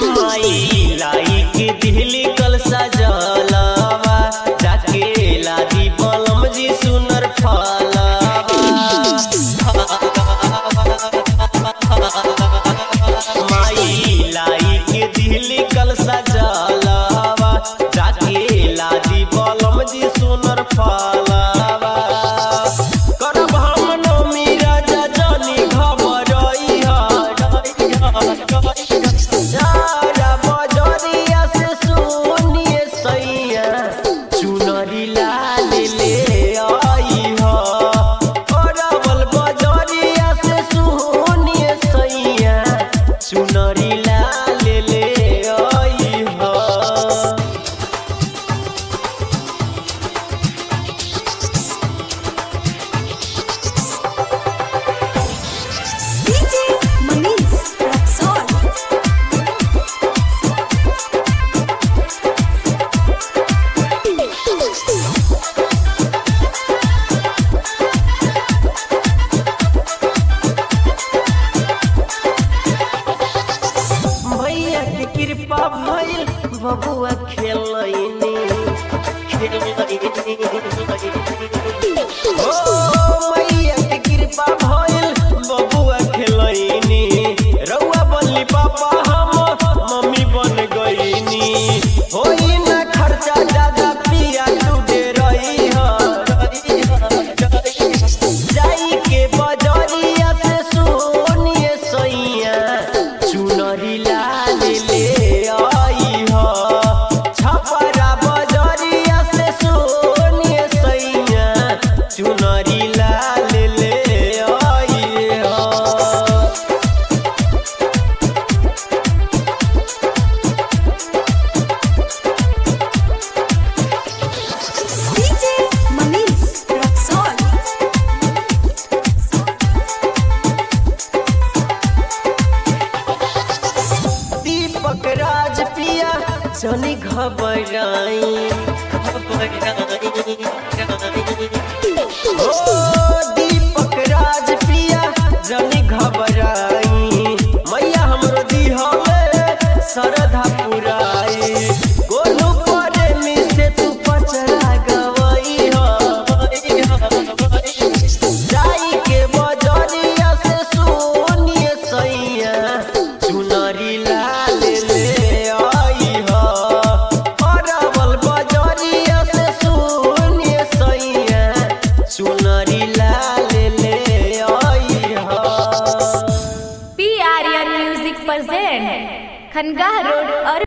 माई लाई के दिहली कल सजलवा जाके लादी बलम जी सुनर फलवा माई लाई के दिहली कल सजलवा जाके लादी बलम जी सुनर फलवा करब हम नौमी राजा जानी घबरई यारा बजरिया से सुनिए सैया चुनरी लाल ले आई हो करबल बजरिया से सुनिए सैया चुनरी लाल ले आई हो। भैया के कृपा भइल बबुआ खेलैनी ओ मैया के कृपा भइल बबुआ खेलैनी रउआ बनली पापा हम मम्मी बन गईनी होई ना खर्चा ज्यादा पिया डूबे रही हो जाई के बजरिया से सुनिए सैया चुनरी लाल ले आई हो छपरा बजरिया से सुनिए सैया चुनरी लाल ले आई हो। दीपक राज पिया जनी घबराई ओ दीपक राज पिया जनी घबराई मैया हमरो दिहले सरधा पुराई गोलू प्रेमी से तू पचरा गवई हो जाई के बजरिया से सुनिए सैया चुनरी लाल ले आई हो अरवल बजरिया से सुनिए सैया चुनरी लाल ले आई हो। PRN music present Khangah road और